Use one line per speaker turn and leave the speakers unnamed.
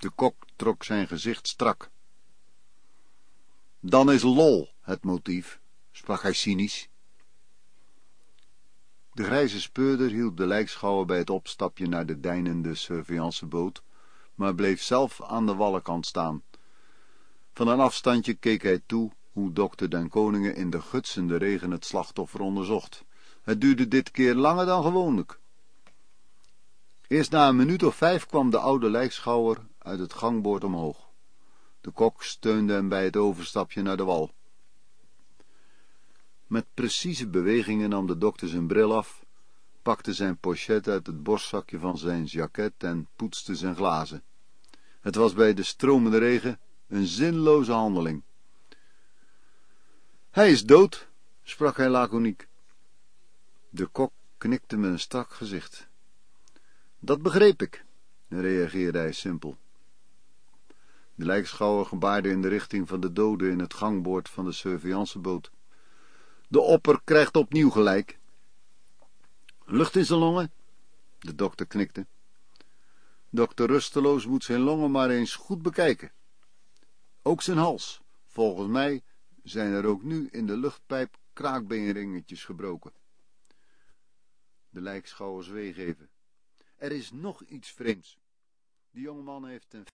De kok trok zijn gezicht strak. Dan is lol het motief, sprak hij cynisch. De grijze speurder hielp de lijkschouwer bij het opstapje naar de deinende surveillanцeboot, maar bleef zelf aan de wallenkant staan. Van een afstandje keek hij toe hoe dokter den Koningen in de gutsende regen het slachtoffer onderzocht. Het duurde dit keer langer dan gewoonlijk. Eerst na een minuut of 5 kwam de oude lijkschouwer uit het gangboord omhoog. De kok steunde hem bij het overstapje naar de wal. Met precieze bewegingen nam de dokter zijn bril af, pakte zijn pochet uit het borstzakje van zijn jacket en poetste zijn glazen. Het was bij de stromende regen een zinloze handeling. Hij is dood, sprak hij laconiek. De kok knikte met een strak gezicht. Dat begreep ik, reageerde hij simpel. De lijkschouwer gebaarde in de richting van de dode in het gangboord van de surveillanцeboot. De opper krijgt opnieuw gelijk. Lucht in zijn longen? De dokter knikte. Dokter Rusteloos moet zijn longen maar eens goed bekijken. Ook zijn hals. Volgens mij zijn er ook nu in de luchtpijp kraakbeenringetjes gebroken. De lijkschouwer zweeg even. Er is nog iets vreemds. De jongeman heeft een